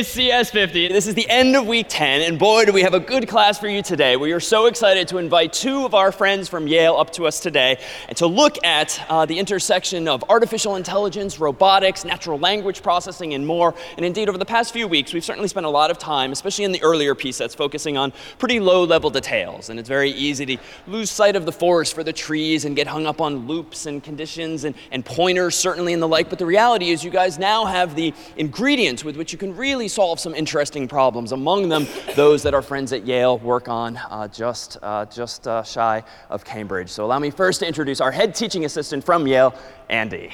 Hey, CS50. This is the end of week 10, and boy, do we have a good class for you today. We are so excited to invite two of our friends from Yale up to us today and to look at the intersection of artificial intelligence, robotics, natural language processing, and more. And indeed, over the past few weeks, we've certainly spent a lot of time, especially in the earlier piece that's focusing on pretty low-level details. And it's very easy to lose sight of the forest for the trees and get hung up on loops and conditions and pointers, certainly, and the like. But the reality is you guys now have the ingredients with which you can really solve some interesting problems, among them those that our friends at Yale work on just shy of Cambridge. So allow me first to introduce our head teaching assistant from Yale, Andy.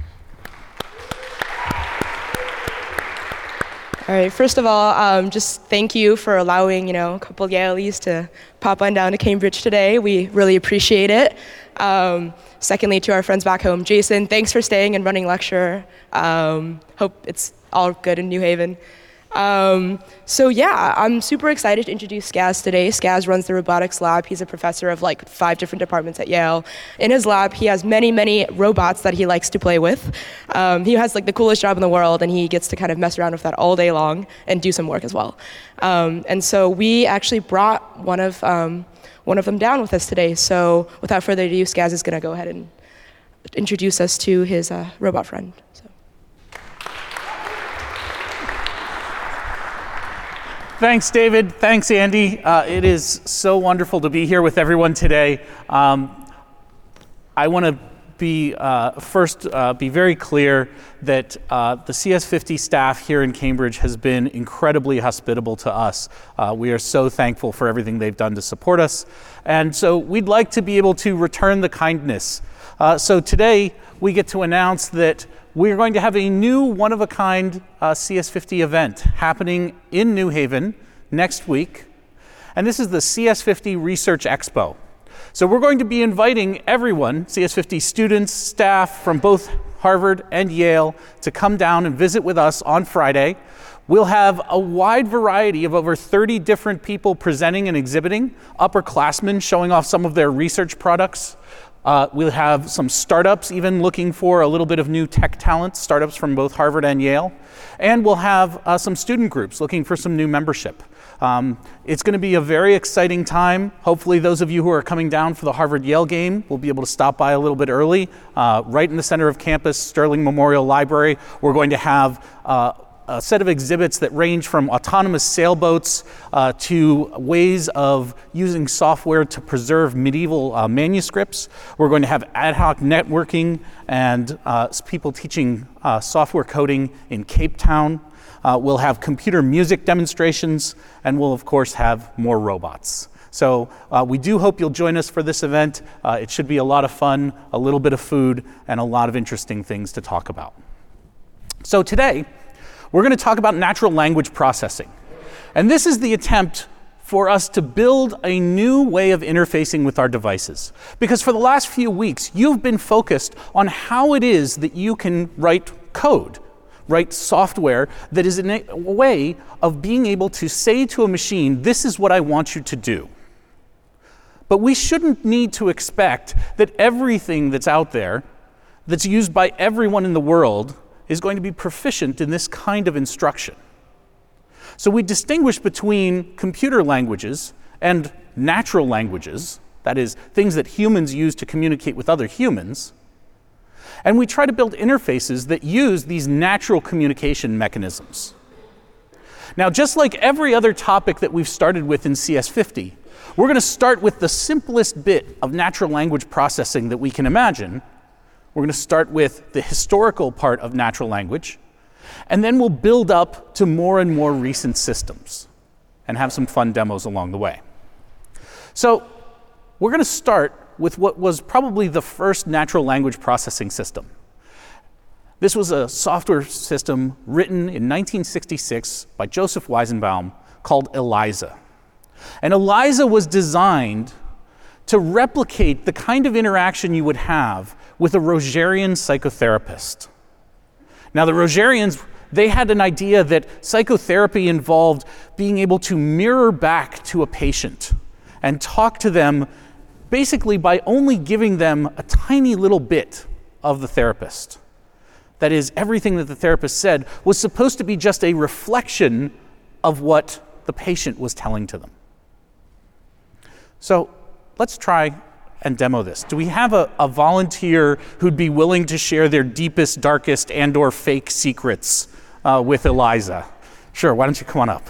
All right, first of all, just thank you for allowing, a couple Yaleys to pop on down to Cambridge today. We really appreciate it. Secondly, to our friends back home, Jason, thanks for staying and running lecture. Hope it's all good in New Haven. So yeah, I'm super excited to introduce Skaz today. Skaz runs the robotics lab. He's a professor of 5 different departments at Yale. In his lab, he has many robots that he likes to play with. He has the coolest job in the world, and he gets to kind of mess around with that all day long and do some work as well. And so we actually brought one of them down with us today. So without further ado, Skaz is going to go ahead and introduce us to his robot friend. So. Thanks, David. Thanks, Andy. It is so wonderful to be here with everyone today. I want to be very clear that the CS50 staff here in Cambridge has been incredibly hospitable to us. We are so thankful for everything they've done to support us. And so we'd like to be able to return the kindness. So today we get to announce that we're going to have a new one-of-a-kind CS50 event happening in New Haven next week. And this is the CS50 Research Expo. So we're going to be inviting everyone, CS50 students, staff from both Harvard and Yale, to come down and visit with us on Friday. We'll have a wide variety of over 30 different people presenting and exhibiting, upperclassmen showing off some of their research products. We'll have some startups even looking for a little bit of new tech talent, startups from both Harvard and Yale. And we'll have some student groups looking for some new membership. It's going to be a very exciting time. Hopefully those of you who are coming down for the Harvard-Yale game will be able to stop by a little bit early. Right in the center of campus, Sterling Memorial Library, we're going to have a set of exhibits that range from autonomous sailboats to ways of using software to preserve medieval manuscripts. We're going to have ad hoc networking and people teaching software coding in Cape Town. We'll have computer music demonstrations, and we'll, of course, have more robots. So we do hope you'll join us for this event. It should be a lot of fun, a little bit of food, and a lot of interesting things to talk about. So today, we're going to talk about natural language processing. And this is the attempt for us to build a new way of interfacing with our devices. Because for the last few weeks, you've been focused on how it is that you can write code, write software that is a way of being able to say to a machine, this is what I want you to do. But we shouldn't need to expect that everything that's out there, that's used by everyone in the world, is going to be proficient in this kind of instruction. So we distinguish between computer languages and natural languages, that is, things that humans use to communicate with other humans, and we try to build interfaces that use these natural communication mechanisms. Now, just like every other topic that we've started with in CS50, we're going to start with the simplest bit of natural language processing that we can imagine. We're going to start with the historical part of natural language, and then we'll build up to more and more recent systems and have some fun demos along the way. So we're going to start with what was probably the first natural language processing system. This was a software system written in 1966 by Joseph Weizenbaum called ELIZA. And ELIZA was designed to replicate the kind of interaction you would have with a Rogerian psychotherapist. Now, the Rogerians, they had an idea that psychotherapy involved being able to mirror back to a patient and talk to them basically by only giving them a tiny little bit of the therapist. that is, everything that the therapist said, was supposed to be just a reflection of what the patient was telling to them. So let's try and demo this. Do we have a volunteer who'd be willing to share their deepest, darkest, and/or fake secrets with Eliza? Sure, why don't you come on up?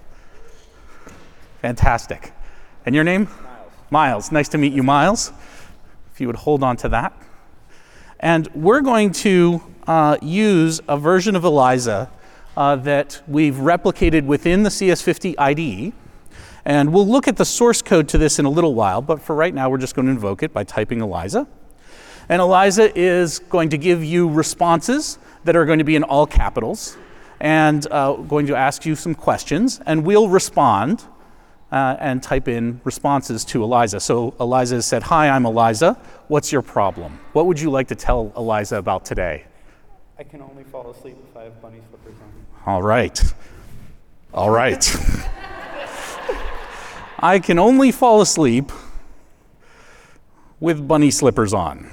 Fantastic. And your name? Miles. Miles. Nice to meet you, Miles. If you would hold on to that. And we're going to use a version of Eliza that we've replicated within the CS50 IDE. And we'll look at the source code to this in a little while, but for right now, we're just going to invoke it by typing Eliza. And Eliza is going to give you responses that are going to be in all capitals and going to ask you some questions, and we'll respond and type in responses to Eliza. So Eliza has said, "Hi, I'm Eliza. What's your problem? What would you like to tell Eliza about today?" I can only fall asleep if I have bunny slippers on. All right. All right. I can only fall asleep with bunny slippers on.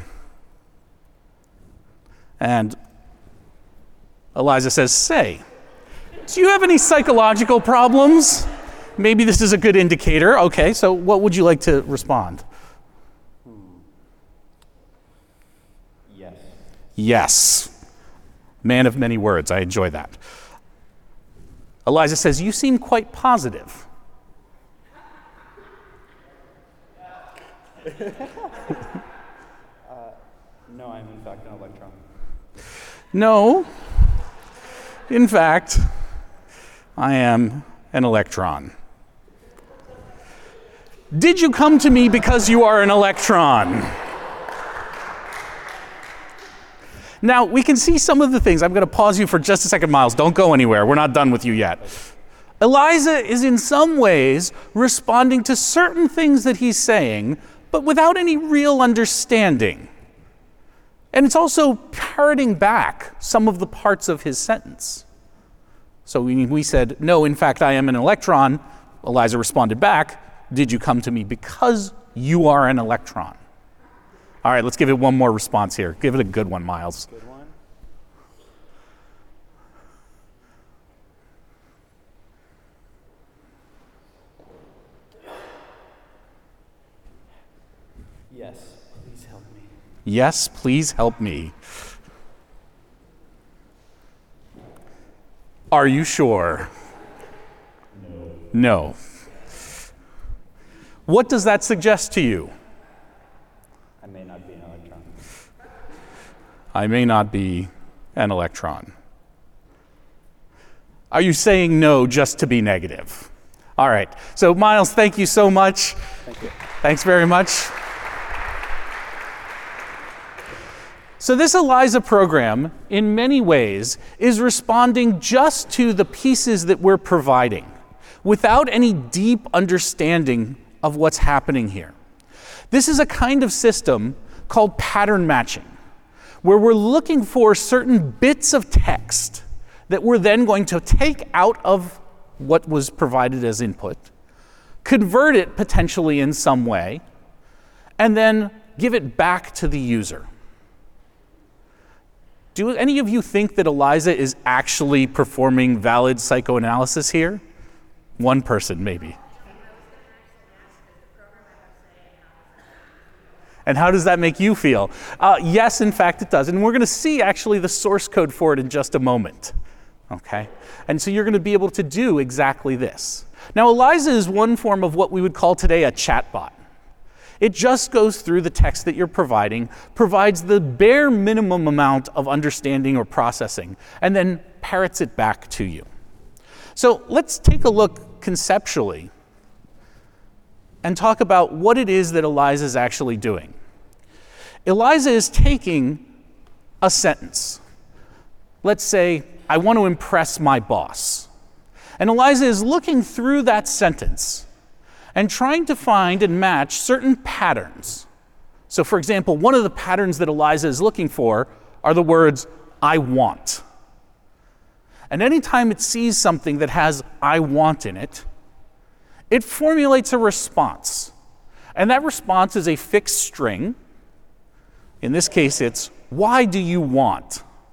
And Eliza says, "Say, do you have any psychological problems? Maybe this is a good indicator." Okay, so what would you like to respond? Yes. Yes. Man of many words. I enjoy that. Eliza says, "You seem quite positive." No, I'm in fact an electron. No. In fact, I am an electron. Did you come to me because you are an electron? Now, we can see some of the things. I'm going to pause you for just a second, Miles. Don't go anywhere. We're not done with you yet. Eliza is in some ways responding to certain things that he's saying, but without any real understanding. And it's also parroting back some of the parts of his sentence. So we said, "No, in fact, I am an electron." Eliza responded back, "Did you come to me because you are an electron?" All right, let's give it one more response here. Give it a good one, Miles. Good one. Yes, please help me. Yes, please help me. Are you sure? No. What does that suggest to you? I may not be an electron. I may not be an electron. Are you saying no just to be negative? All right. So, Miles, thank you so much. Thank you. Thanks very much. So this Eliza program, in many ways, is responding just to the pieces that we're providing, without any deep understanding of what's happening here. This is a kind of system called pattern matching, where we're looking for certain bits of text that we're then going to take out of what was provided as input, convert it potentially in some way, and then give it back to the user. Do any of you think that Eliza is actually performing valid psychoanalysis here? One person, maybe. And how does that make you feel? Yes, in fact, it does. And we're going to see actually the source code for it in just a moment. Okay? And so you're going to be able to do exactly this. Now, Eliza is one form of what we would call today a chatbot. It just goes through the text that you're providing, provides the bare minimum amount of understanding or processing, and then parrots it back to you. So let's take a look conceptually and talk about what it is that Eliza is actually doing. Eliza is taking a sentence. Let's say, "I want to impress my boss." And Eliza is looking through that sentence and trying to find and match certain patterns. So for example, one of the patterns that Eliza is looking for are the words, "I want." And anytime it sees something that has "I want" in it, it formulates a response. And that response is a fixed string. In this case, it's, "Why do you want?"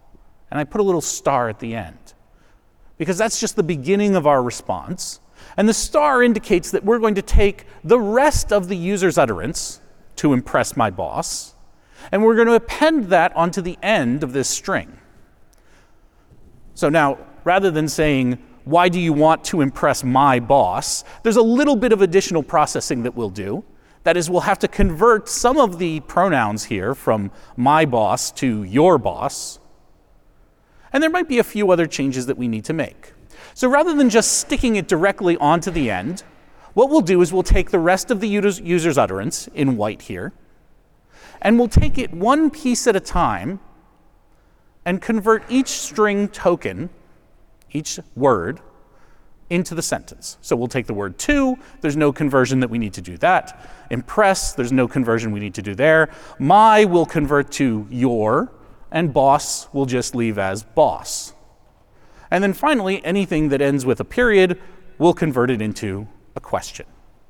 and I put a little star at the end, because that's just the beginning of our response. And the star indicates that we're going to take the rest of the user's utterance to impress my boss, and we're going to append that onto the end of this string. So now, rather than saying, why do you want to impress my boss, there's a little bit of additional processing that we'll do. That is, we'll have to convert some of the pronouns here from my boss to your boss. And there might be a few other changes that we need to make. So rather than just sticking it directly onto the end, what we'll do is we'll take the rest of the user's utterance in white here, and we'll take it one piece at a time and convert each string token, each word, into the sentence. So we'll take the word to, there's no conversion that we need to do that. Impress, there's no conversion we need to do there. My will convert to your, and boss will just leave as boss. And then finally, anything that ends with a period, we'll convert it into a question.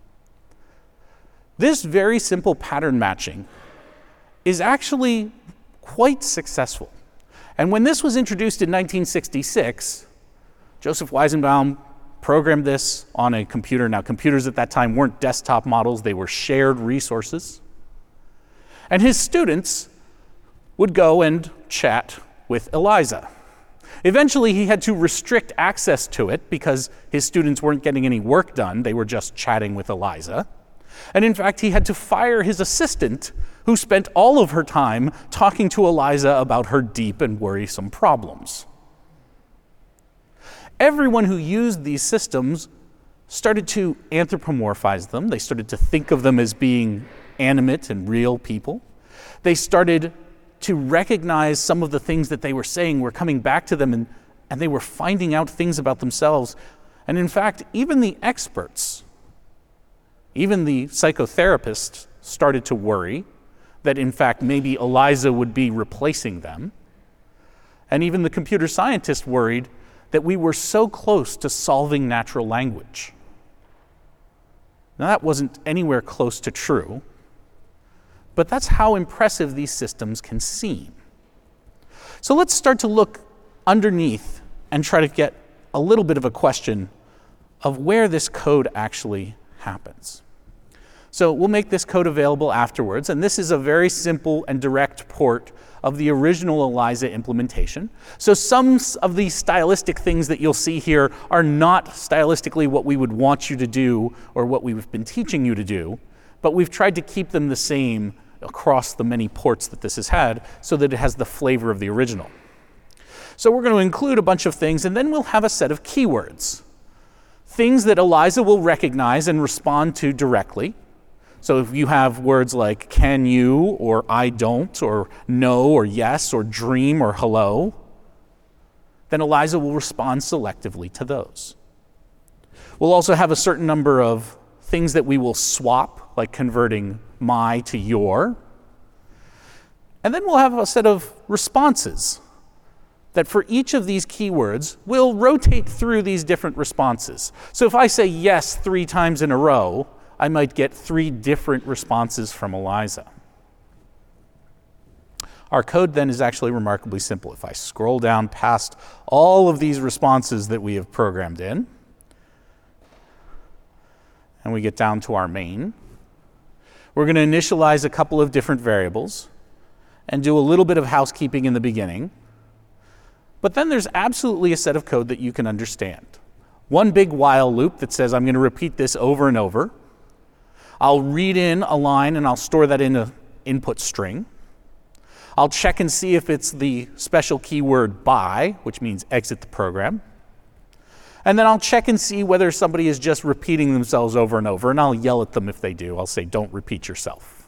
This very simple pattern matching is actually quite successful. And when this was introduced in 1966, Joseph Weizenbaum programmed this on a computer. Now, computers at that time weren't desktop models, they were shared resources. And his students would go and chat with Eliza. Eventually, he had to restrict access to it because his students weren't getting any work done, they were just chatting with Eliza. And in fact, he had to fire his assistant, who spent all of her time talking to Eliza about her deep and worrisome problems. Everyone who used these systems started to anthropomorphize them. They started to think of them as being animate and real people. They started to recognize some of the things that they were saying were coming back to them, and they were finding out things about themselves. And in fact, even the experts, even the psychotherapists, started to worry that in fact maybe Eliza would be replacing them. And even the computer scientists worried that we were so close to solving natural language. Now, that wasn't anywhere close to true, but that's how impressive these systems can seem. So let's start to look underneath and try to get a little bit of a question of where this code actually happens. So we'll make this code available afterwards, and this is a very simple and direct port of the original Eliza implementation. So some of the stylistic things that you'll see here are not stylistically what we would want you to do or what we've been teaching you to do, but we've tried to keep them the same across the many ports that this has had so that it has the flavor of the original. So we're going to include a bunch of things, and then we'll have a set of keywords. Things that Eliza will recognize and respond to directly. So if you have words like can you, or I don't, or no, or yes, or dream, or hello, then Eliza will respond selectively to those. We'll also have a certain number of things that we will swap, like converting my to your. And then we'll have a set of responses that for each of these keywords will rotate through these different responses. So if I say yes 3 times in a row, I might get 3 different responses from Eliza. Our code then is actually remarkably simple. If I scroll down past all of these responses that we have programmed in, and we get down to our main, we're going to initialize a couple of different variables and do a little bit of housekeeping in the beginning. But then there's absolutely a set of code that you can understand. One big while loop that says I'm going to repeat this over and over. I'll read in a line and I'll store that in an input string. I'll check and see if it's the special keyword by, which means exit the program. And then I'll check and see whether somebody is just repeating themselves over and over, and I'll yell at them if they do. I'll say, don't repeat yourself.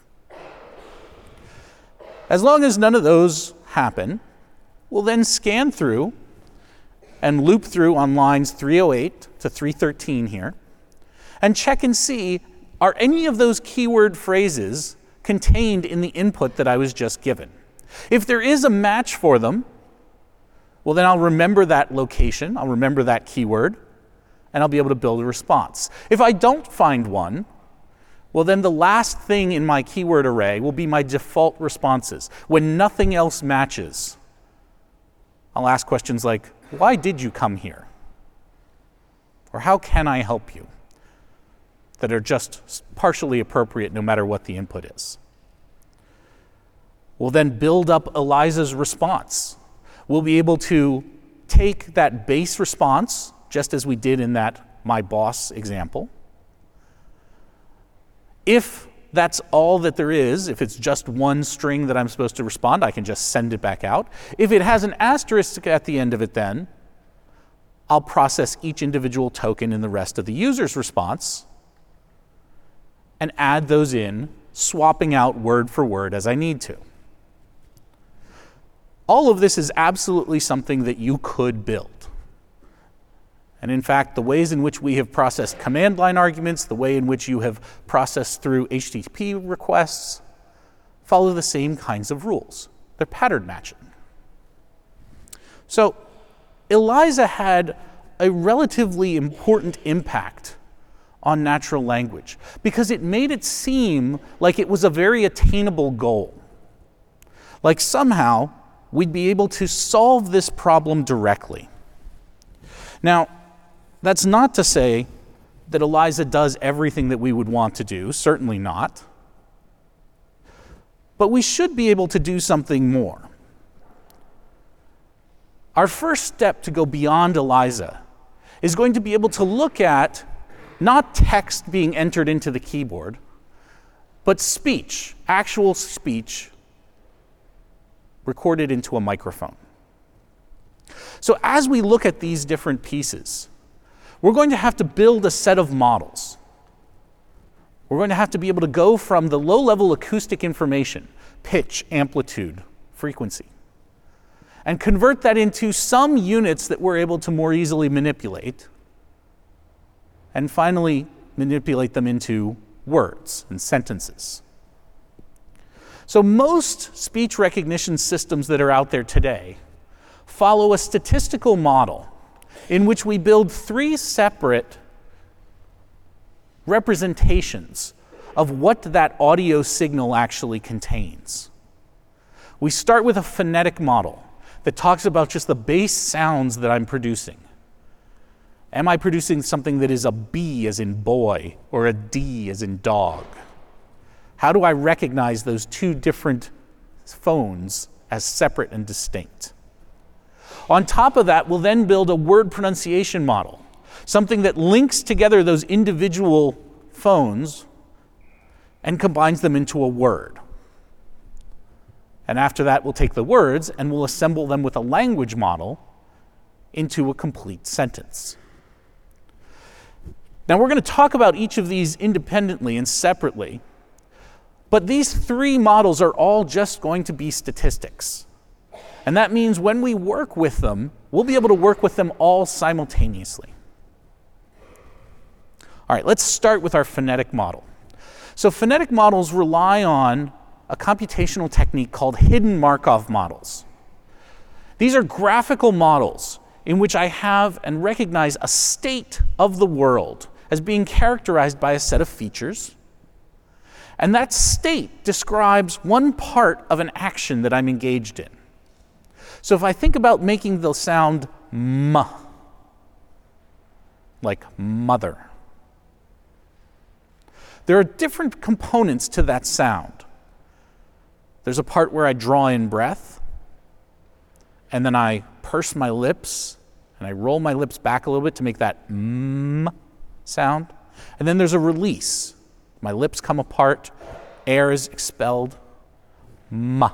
As long as none of those happen, we'll then scan through and loop through on lines 308 to 313 here, and check and see, are any of those keyword phrases contained in the input that I was just given? If there is a match for them, well, then I'll remember that location, I'll remember that keyword, and I'll be able to build a response. If I don't find one, well, then the last thing in my keyword array will be my default responses. When nothing else matches, I'll ask questions like, why did you come here? Or how can I help you? That are just partially appropriate no matter what the input is. We'll then build up Eliza's response. We'll be able to take that base response, just as we did in that my boss example. If that's all that there is, if it's just one string that I'm supposed to respond, I can just send it back out. If it has an asterisk at the end of it then, I'll process each individual token in the rest of the user's response and add those in, swapping out word for word as I need to. All of this is absolutely something that you could build. And in fact, the ways in which we have processed command line arguments, the way in which you have processed through HTTP requests, follow the same kinds of rules. They're pattern matching. So Eliza had a relatively important impact on natural language because it made it seem like it was a very attainable goal. Like somehow we'd be able to solve this problem directly. Now, that's not to say that Eliza does everything that we would want to do, certainly not. But we should be able to do something more. Our first step to go beyond Eliza is going to be able to look at not text being entered into the keyboard, but speech, actual speech, recorded into a microphone. So as we look at these different pieces, we're going to have to build a set of models. We're going to have to be able to go from the low-level acoustic information, pitch, amplitude, frequency, and convert that into some units that we're able to more easily manipulate, and finally manipulate them into words and sentences. So most speech recognition systems that are out there today follow a statistical model in which we build 3 separate representations of what that audio signal actually contains. We start with a phonetic model that talks about just the base sounds that I'm producing. Am I producing something that is a B as in boy or a D as in dog? How do I recognize those 2 different phones as separate and distinct? On top of that, we'll then build a word pronunciation model, something that links together those individual phones and combines them into a word. And after that, we'll take the words and we'll assemble them with a language model into a complete sentence. Now, we're going to talk about each of these independently and separately, but these 3 models are all just going to be statistics. And that means when we work with them, we'll be able to work with them all simultaneously. All right, let's start with our phonetic model. So phonetic models rely on a computational technique called hidden Markov models. These are graphical models in which I have and recognize a state of the world as being characterized by a set of features. And that state describes one part of an action that I'm engaged in. So if I think about making the sound m, like mother, there are different components to that sound. There's a part where I draw in breath, and then I purse my lips, and I roll my lips back a little bit to make that m sound. And then there's a release. My lips come apart, air is expelled, m.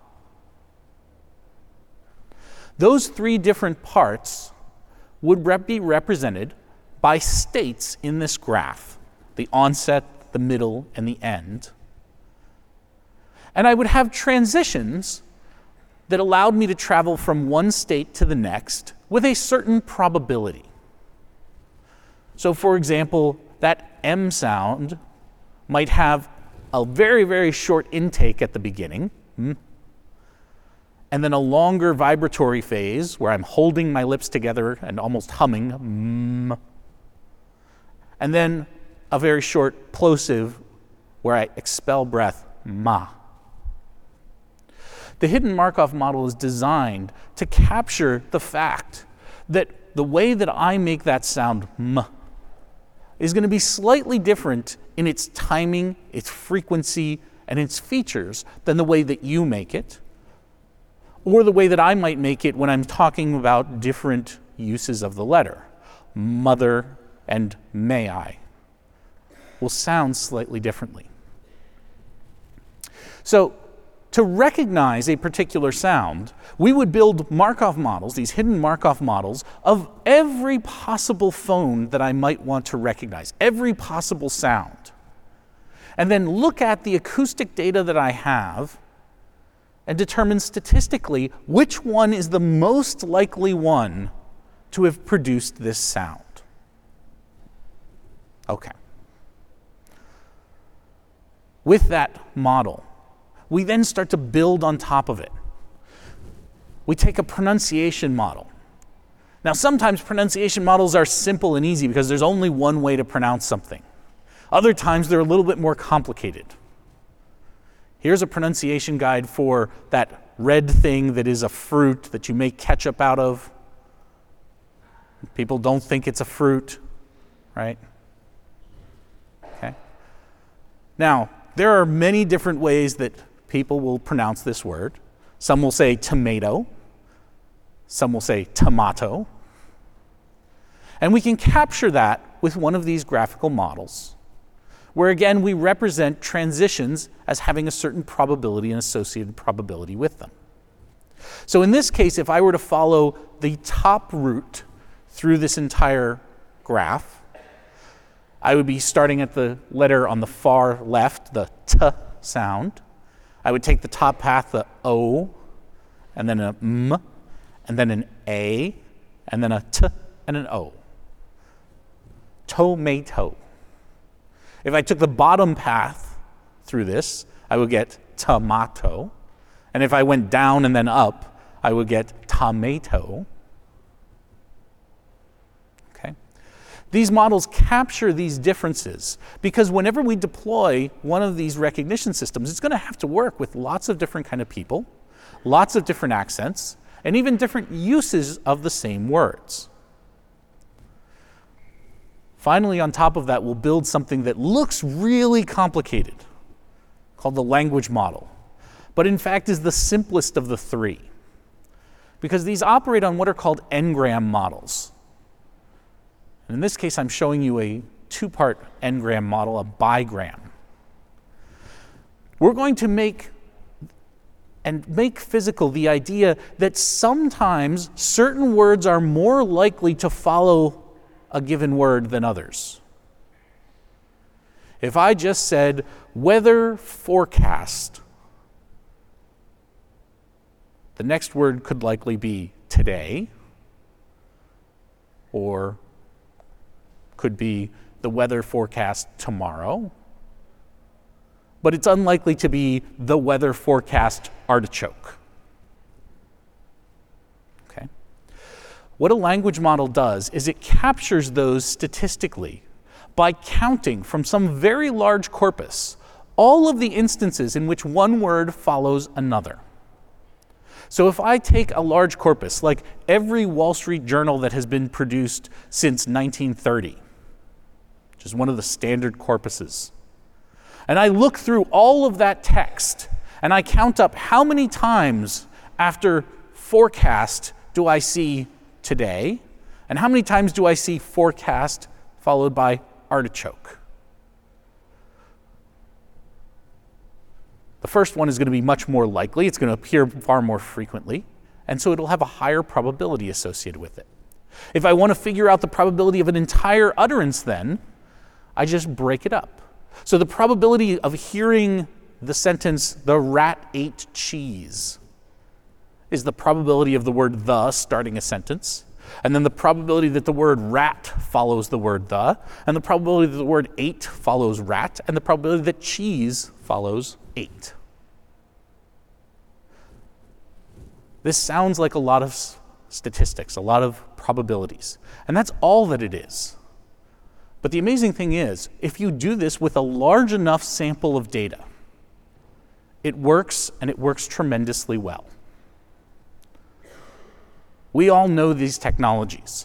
Those 3 different parts would be represented by states in this graph, the onset, the middle, and the end. And I would have transitions that allowed me to travel from one state to the next with a certain probability. So for example, that M sound might have a very, very short intake at the beginning, and then a longer vibratory phase where I'm holding my lips together and almost humming, and then a very short plosive where I expel breath, ma. The hidden Markov model is designed to capture the fact that the way that I make that sound m is going to be slightly different in its timing, its frequency, and its features than the way that you make it, or the way that I might make it when I'm talking about different uses of the letter. Mother and may I will sound slightly differently. So, to recognize a particular sound, we would build Markov models, these hidden Markov models, of every possible phone that I might want to recognize, every possible sound. And then look at the acoustic data that I have and determine statistically which one is the most likely one to have produced this sound. Okay. With that model, we then start to build on top of it. We take a pronunciation model. Now, sometimes pronunciation models are simple and easy because there's only one way to pronounce something. Other times, they're a little bit more complicated. Here's a pronunciation guide for that red thing that is a fruit that you make ketchup out of. People don't think it's a fruit, right? Okay. Now, there are many different ways that people will pronounce this word. Some will say tomato. Some will say tomato. And we can capture that with one of these graphical models, where again we represent transitions as having a certain probability and associated probability with them. So in this case, if I were to follow the top route through this entire graph, I would be starting at the letter on the far left, the T sound. I would take the top path, the O, and then a M, and then an A, and then a T, and an O. Tomato. If I took the bottom path through this, I would get tomato. And if I went down and then up, I would get tomato. Okay? These models capture these differences because whenever we deploy one of these recognition systems, it's going to have to work with lots of different kind of people, lots of different accents, and even different uses of the same words. Finally, on top of that, we'll build something that looks really complicated, called the language model, but in fact is the simplest of the three, because these operate on what are called n-gram models. And in this case, I'm showing you a two-part n-gram model, a bigram. We're going to make physical the idea that sometimes certain words are more likely to follow a given word than others. If I just said weather forecast, the next word could likely be today, or could be the weather forecast tomorrow, but it's unlikely to be the weather forecast artichoke. Okay? What a language model does is it captures those statistically by counting from some very large corpus all of the instances in which one word follows another. So if I take a large corpus, like every Wall Street Journal that has been produced since 1930, which is one of the standard corpuses, and I look through all of that text, and I count up how many times after forecast do I see today, and how many times do I see forecast followed by artichoke. The first one is going to be much more likely. It's going to appear far more frequently, and so it'll have a higher probability associated with it. If I want to figure out the probability of an entire utterance then, I just break it up. So the probability of hearing the sentence, "the rat ate cheese," is the probability of the word "the" starting a sentence, and then the probability that the word rat follows the word "the," and the probability that the word ate follows rat, and the probability that cheese follows ate. This sounds like a lot of statistics, a lot of probabilities, and that's all that it is. But the amazing thing is, if you do this with a large enough sample of data, It works, and it works tremendously well. We all know these technologies.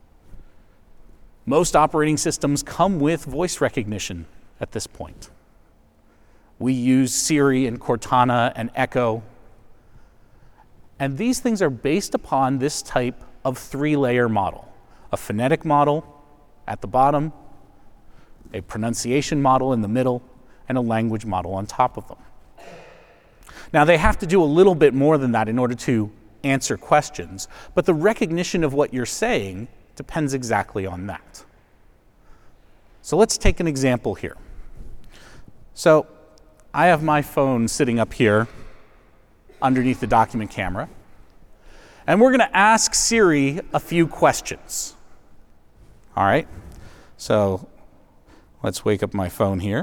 Most operating systems come with voice recognition at this point. We use Siri and Cortana and Echo. And these things are based upon this type of three-layer model: a phonetic model at the bottom, a pronunciation model in the middle, and a language model on top of them. Now, they have to do a little bit more than that in order to answer questions, but the recognition of what you're saying depends exactly on that. So let's take an example here. So I have my phone sitting up here underneath the document camera, and we're going to ask Siri a few questions. All right? So let's wake up my phone here.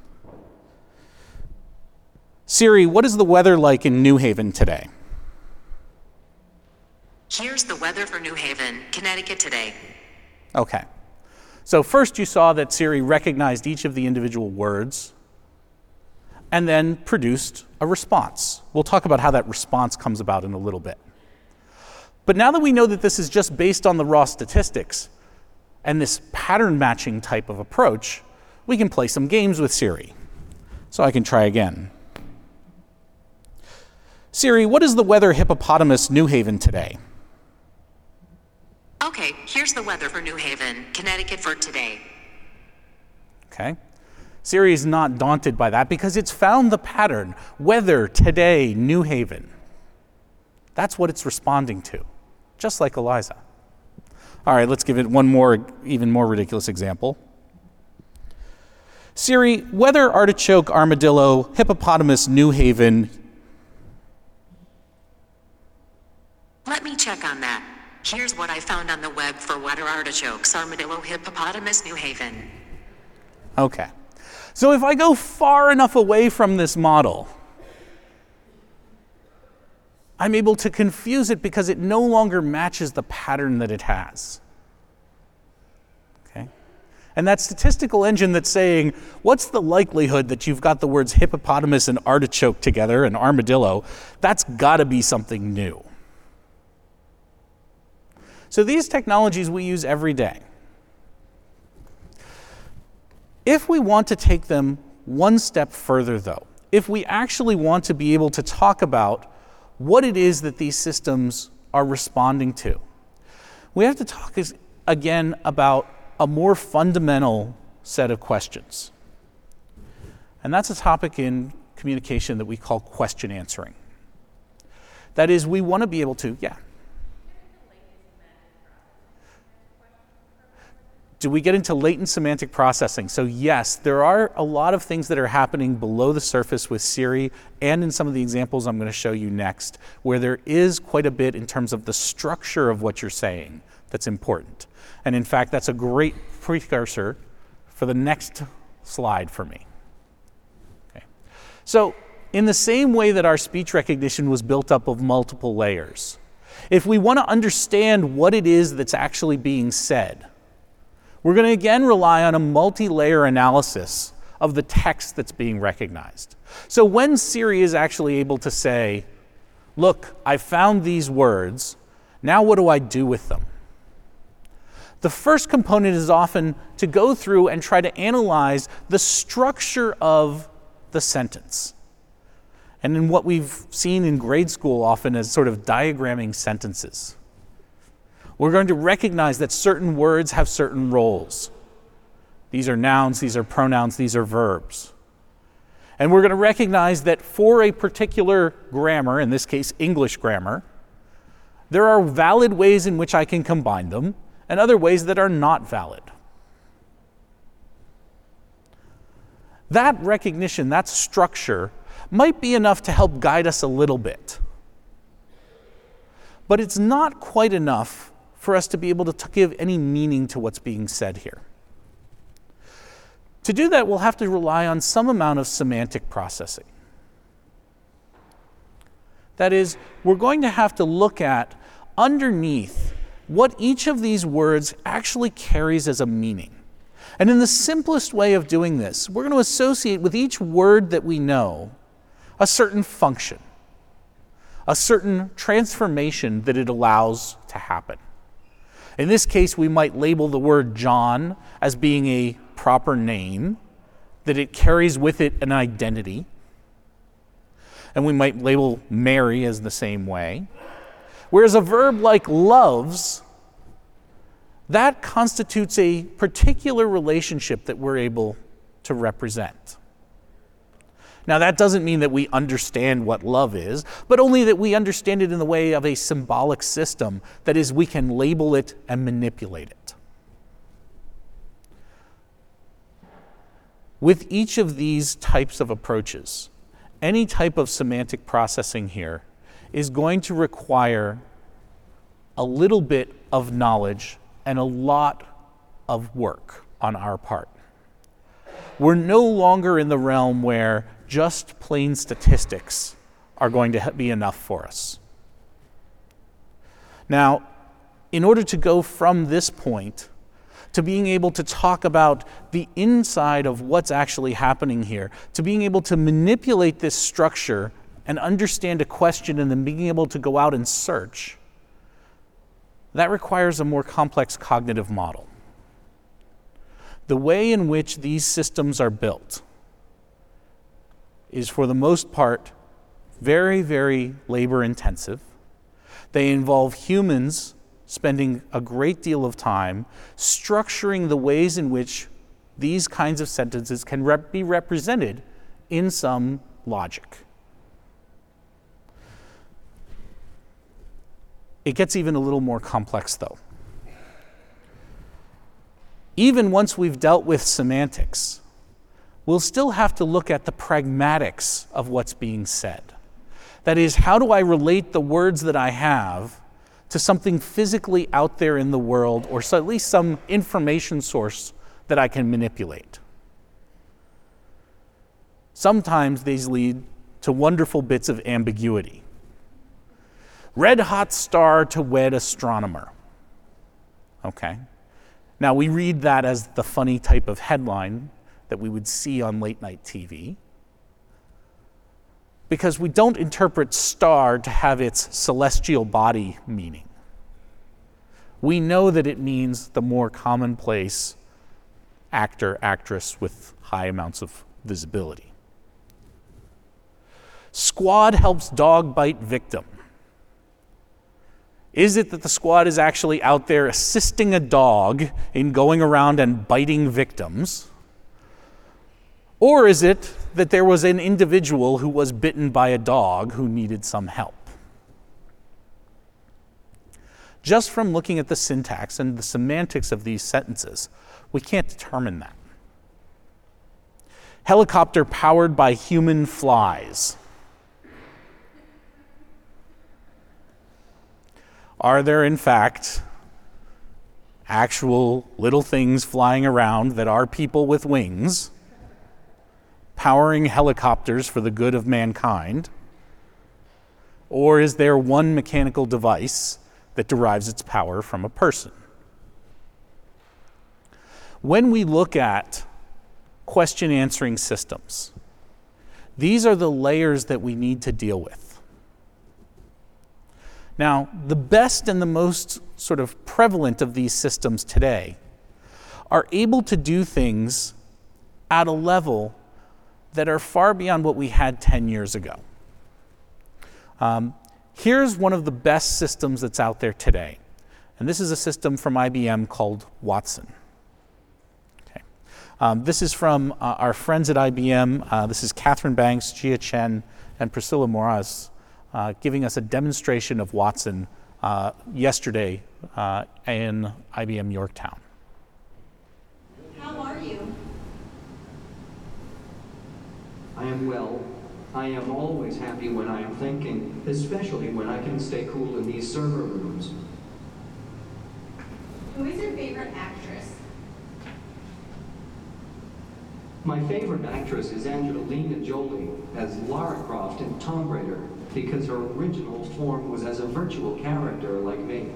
Siri, what is the weather like in New Haven today? Here's the weather for New Haven, Connecticut today. Okay. So first you saw that Siri recognized each of the individual words and then produced a response. We'll talk about how that response comes about in a little bit. But now that we know that this is just based on the raw statistics and this pattern matching type of approach, we can play some games with Siri. So I can try again. Siri, what is the weather Hippopotamus, New Haven today? Okay, here's the weather for New Haven, Connecticut for today. Okay. Siri is not daunted by that because it's found the pattern. Weather today, New Haven. That's what it's responding to, just like Eliza. All right, let's give it one more, even more ridiculous example. Siri, weather artichoke, armadillo, hippopotamus, New Haven. Let me check on that. Here's what I found on the web for weather artichokes, armadillo, hippopotamus, New Haven. Okay. So if I go far enough away from this model, I'm able to confuse it because it no longer matches the pattern that it has. Okay? And that statistical engine that's saying, what's the likelihood that you've got the words hippopotamus and artichoke together and armadillo, that's got to be something new. So these technologies we use every day. If we want to take them one step further, though, if we actually want to be able to talk about what it is that these systems are responding to, we have to talk again about a more fundamental set of questions. And that's a topic in communication that we call question answering. That is, we want to be able to, Do we get into latent semantic processing? So yes, there are a lot of things that are happening below the surface with Siri and in some of the examples I'm going to show you next, where there is quite a bit in terms of the structure of what you're saying that's important. And in fact, that's a great precursor for the next slide for me. Okay. So in the same way that our speech recognition was built up of multiple layers, if we want to understand what it is that's actually being said, we're going to again rely on a multi-layer analysis of the text that's being recognized. So when Siri is actually able to say, look, I found these words, now what do I do with them? The first component is often to go through and try to analyze the structure of the sentence. And in what we've seen in grade school often as sort of diagramming sentences. We're going to recognize that certain words have certain roles. These are nouns, these are pronouns, these are verbs. And we're going to recognize that for a particular grammar, in this case English grammar, there are valid ways in which I can combine them and other ways that are not valid. That recognition, that structure, might be enough to help guide us a little bit. But it's not quite enough for us to be able to give any meaning to what's being said here. To do that, we'll have to rely on some amount of semantic processing. That is, we're going to have to look at underneath what each of these words actually carries as a meaning. And in the simplest way of doing this, we're going to associate with each word that we know a certain function, a certain transformation that it allows to happen. In this case, we might label the word John as being a proper name, that it carries with it an identity. And we might label Mary as the same way. Whereas a verb like loves, that constitutes a particular relationship that we're able to represent. Now, that doesn't mean that we understand what love is, but only that we understand it in the way of a symbolic system. That is, we can label it and manipulate it. With each of these types of approaches, any type of semantic processing here is going to require a little bit of knowledge and a lot of work on our part. We're no longer in the realm where just plain statistics are going to be enough for us. Now, in order to go from this point to being able to talk about the inside of what's actually happening here, to being able to manipulate this structure and understand a question and then being able to go out and search, that requires a more complex cognitive model. The way in which these systems are built is, for the most part, very, very labor intensive. They involve humans spending a great deal of time structuring the ways in which these kinds of sentences can be represented in some logic. It gets even a little more complex, though. Even once we've dealt with semantics, we'll still have to look at the pragmatics of what's being said. That is, how do I relate the words that I have to something physically out there in the world, or so at least some information source that I can manipulate? Sometimes these lead to wonderful bits of ambiguity. Red hot star to wed astronomer. Okay. Now, we read that as the funny type of headline that we would see on late night TV, because we don't interpret star to have its celestial body meaning. We know that it means the more commonplace actor, actress with high amounts of visibility. Squad helps dog bite victim. Is it that the squad is actually out there assisting a dog in going around and biting victims? Or is it that there was an individual who was bitten by a dog who needed some help? Just from looking at the syntax and the semantics of these sentences, we can't determine that. Helicopter powered by human flies. Are there, in fact, actual little things flying around that are people with wings, powering helicopters for the good of mankind? Or is there one mechanical device that derives its power from a person? When we look at question answering systems, these are the layers that we need to deal with. Now, the best and the most sort of prevalent of these systems today are able to do things at a level that are far beyond what we had 10 years ago. Here's one of the best systems that's out there today. And this is a system from IBM called Watson. Okay. This is from our friends at IBM. This is Catherine Banks, Jia Chen, and Priscilla Moraz, giving us a demonstration of Watson yesterday in IBM Yorktown. How are you? I am well. I am always happy when I am thinking, especially when I can stay cool in these server rooms. Who is your favorite actress? My favorite actress is Angelina Jolie as Lara Croft in Tomb Raider, because her original form was as a virtual character like me.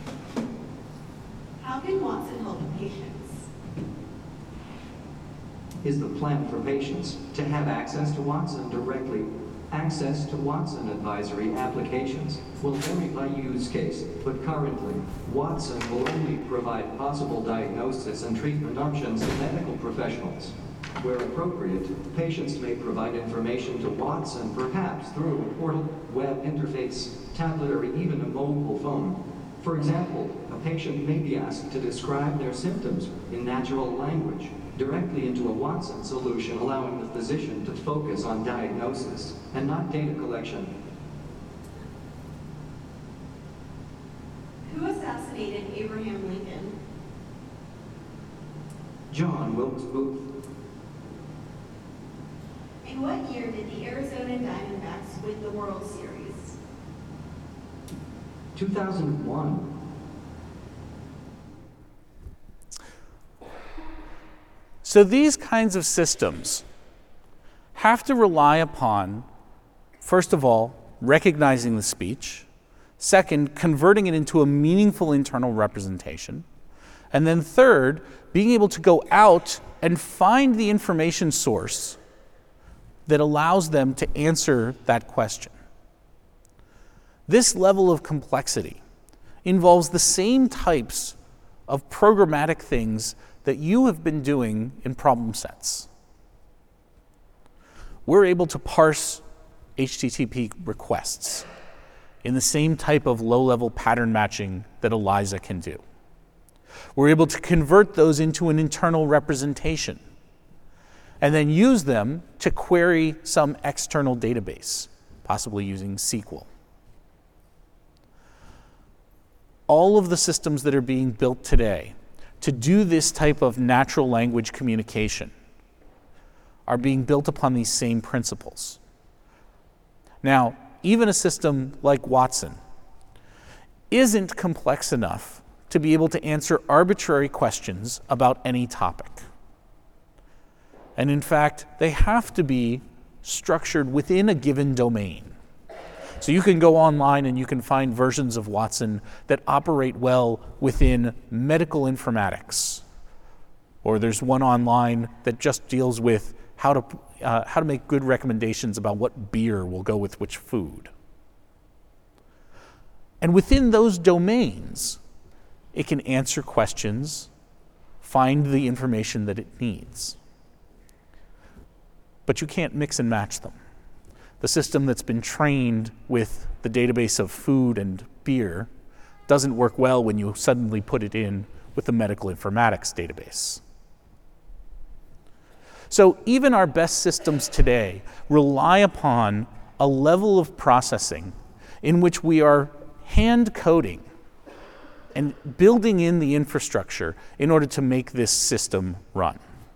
How can Watson help patients? is the plan for patients to have access to Watson directly. Access to Watson advisory applications will vary by use case, but currently, Watson will only provide possible diagnosis and treatment options to medical professionals. Where appropriate, patients may provide information to Watson perhaps through a portal, web interface, tablet, or even a mobile phone. For example, a patient may be asked to describe their symptoms in natural language directly into a Watson solution, allowing the physician to focus on diagnosis and not data collection. Who assassinated Abraham Lincoln? John Wilkes Booth. In what year did the Arizona Diamondbacks win the World Series? 2001. So these kinds of systems have to rely upon, first of all, recognizing the speech, second, converting it into a meaningful internal representation, and then third, being able to go out and find the information source that allows them to answer that question. This level of complexity involves the same types of programmatic things that you have been doing in problem sets. We're able to parse HTTP requests in the same type of low-level pattern matching that ELIZA can do. We're able to convert those into an internal representation and then use them to query some external database, possibly using SQL. All of the systems that are being built today to do this type of natural language communication are being built upon these same principles. Now, even a system like Watson isn't complex enough to be able to answer arbitrary questions about any topic. And in fact, they have to be structured within a given domain. So you can go online and you can find versions of Watson that operate well within medical informatics. Or there's one online that just deals with how to make good recommendations about what beer will go with which food. And within those domains, it can answer questions, find the information that it needs. But you can't mix and match them. The system that's been trained with the database of food and beer doesn't work well when you suddenly put it in with the medical informatics database. So even our best systems today rely upon a level of processing in which we are hand coding and building in the infrastructure in order to make this system run.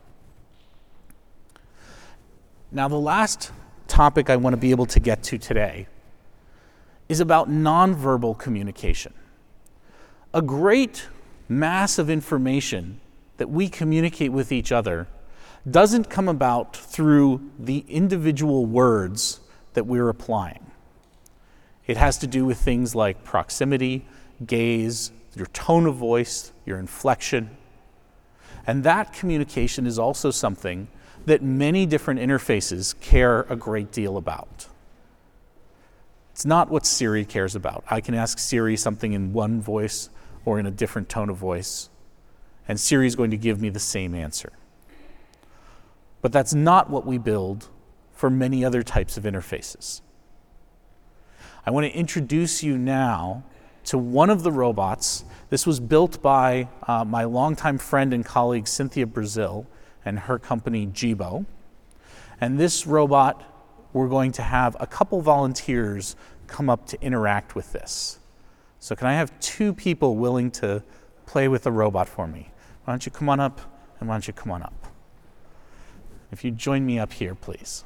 Now, the last topic I want to be able to get to today is about nonverbal communication. A great mass of information that we communicate with each other doesn't come about through the individual words that we're applying. It has to do with things like proximity, gaze, your tone of voice, your inflection. And that communication is also something that many different interfaces care a great deal about. It's not what Siri cares about. I can ask Siri something in one voice or in a different tone of voice, and Siri is going to give me the same answer. But that's not what we build for many other types of interfaces. I want to introduce you now to one of the robots. This was built by my longtime friend and colleague Cynthia Brazil and her company Jibo. And this robot, we're going to have a couple volunteers come up to interact with this. So can I have two people willing to play with the robot for me? Why don't you come on up, and why don't you come on up? If you join me up here, please.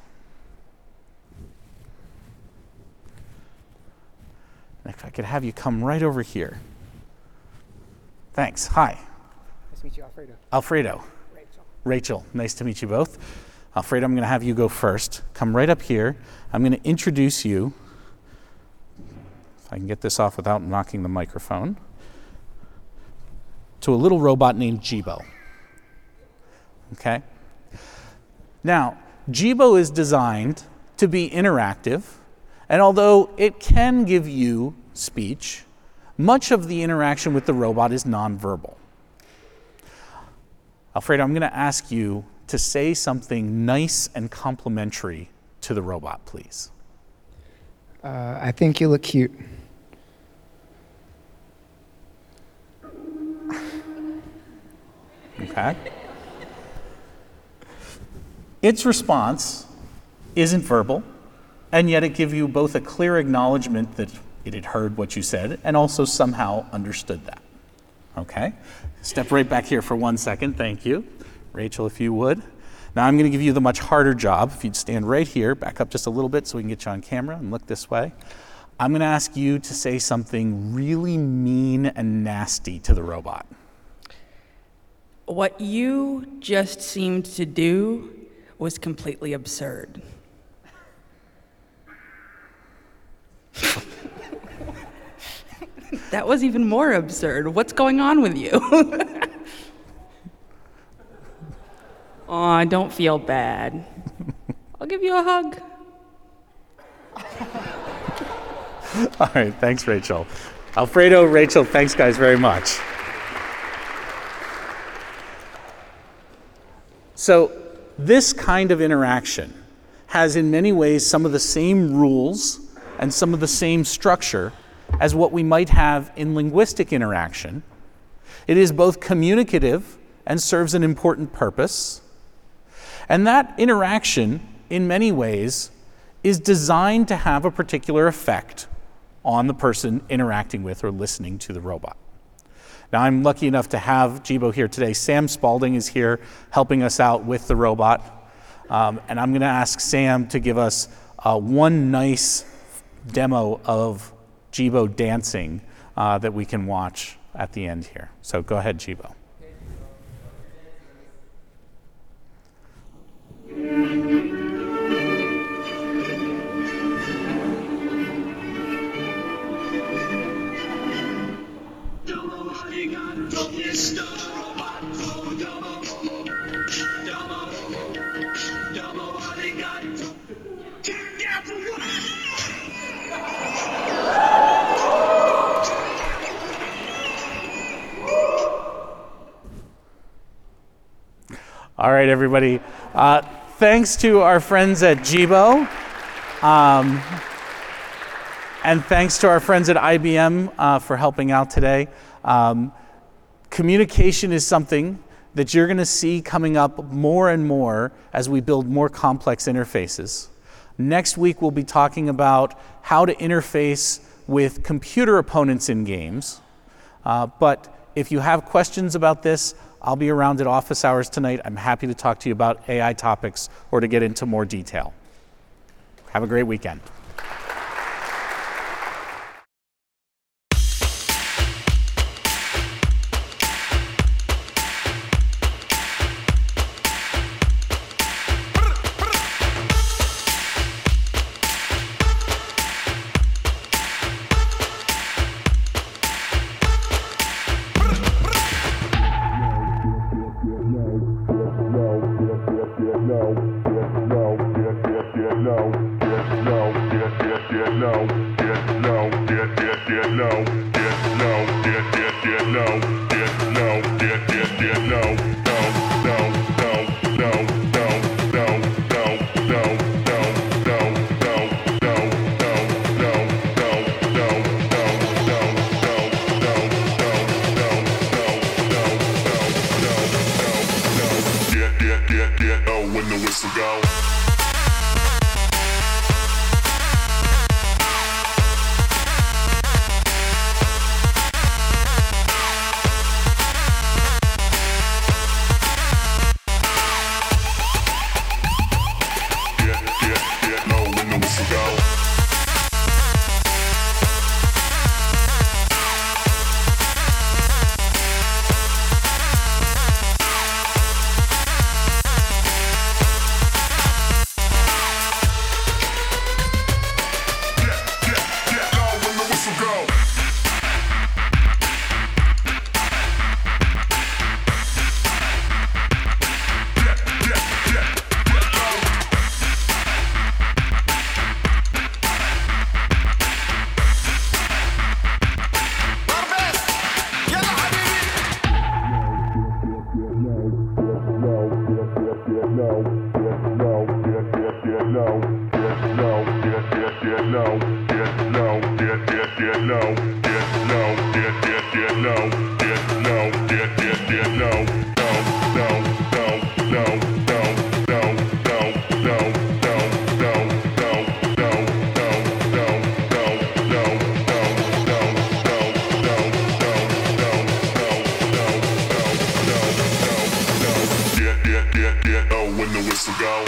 If I could have you come right over here. Thanks. Hi. Nice to meet you, Alfredo. Alfredo. Rachel, nice to meet you both. Alfredo, I'm going to have you go first. Come right up here. I'm going to introduce you, if I can get this off without knocking the microphone, to a little robot named Jibo. Okay? Now, Jibo is designed to be interactive, and although it can give you speech, much of the interaction with the robot is nonverbal. Alfredo, I'm going to ask you to say something nice and complimentary to the robot, please. I think you look cute. Okay. Its response isn't verbal, and yet it gives you both a clear acknowledgement that it had heard what you said and also somehow understood that. Okay? Step right back here for 1 second. Thank you. Rachel, if you would. Now I'm going to give you the much harder job. If you'd stand right here, back up just a little bit so we can get you on camera and look this way. I'm going to ask you to say something really mean and nasty to the robot. What you just seemed to do was completely absurd. That was even more absurd. What's going on with you? Aw, don't feel bad. I'll give you a hug. All right, thanks, Rachel. Alfredo, Rachel, thanks, guys, very much. So this kind of interaction has in many ways some of the same rules and some of the same structure as what we might have in linguistic interaction. It is both communicative and serves an important purpose. And that interaction, in many ways, is designed to have a particular effect on the person interacting with or listening to the robot. Now, I'm lucky enough to have Jibo here today. Sam Spalding is here helping us out with the robot. And I'm going to ask Sam to give us one nice demo of Jibo dancing that we can watch at the end here. So go ahead, Jibo. All right, everybody. Thanks to our friends at Jibo, and thanks to our friends at IBM for helping out today. Communication is something that you're going to see coming up more and more as we build more complex interfaces. Next week, we'll be talking about how to interface with computer opponents in games. But if you have questions about this, I'll be around at office hours tonight. I'm happy to talk to you about AI topics or to get into more detail. Have a great weekend. When the whistle go. When the whistle go.